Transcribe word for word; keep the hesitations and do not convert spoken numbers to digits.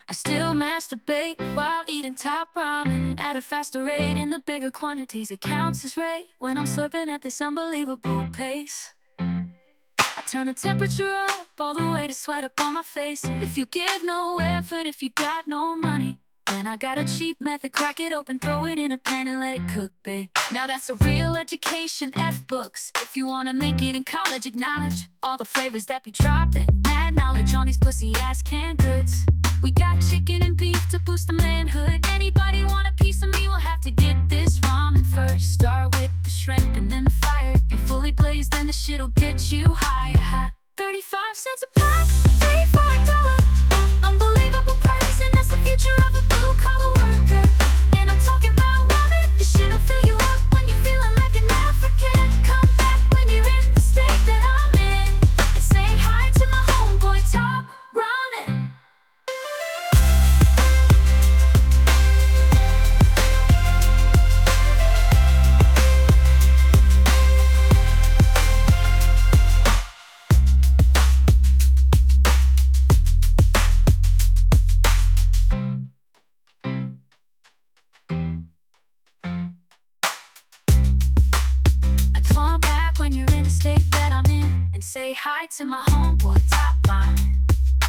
I still masturbate while eating top ramen at a faster rate. In the bigger quantities, it counts as rate when I'm slurping at this unbelievable pace. I turn the temperature up all the way to sweat up on my face. If you give no effort, if you got no money, then I got a cheap method. Crack it open, throw it in a pan and let it cook, babe. Now that's a real education, F books. If you wanna make it in college, acknowledge all the flavors that be dropped and add knowledge on these pussy ass canned goods. We got chicken and beef to boost the manhood. Anybody want a piece of me will have to get this ramen first. Start with the shrimp and then the fire. If you're fully blazed, then the shit'll get you higher. thirty-five cents a pop, three for a dollar. Unbelievable price, and that's the future of a blue-collar worker. And I'm talking about ramen. This shit'll fill you up when you're feeling like an African. Come back when you're in the state that I'm in, and say hi to my homeboy Top Ramen. I come back when you're in the state that I'm in, and say hi to my homeboy Top Ramen.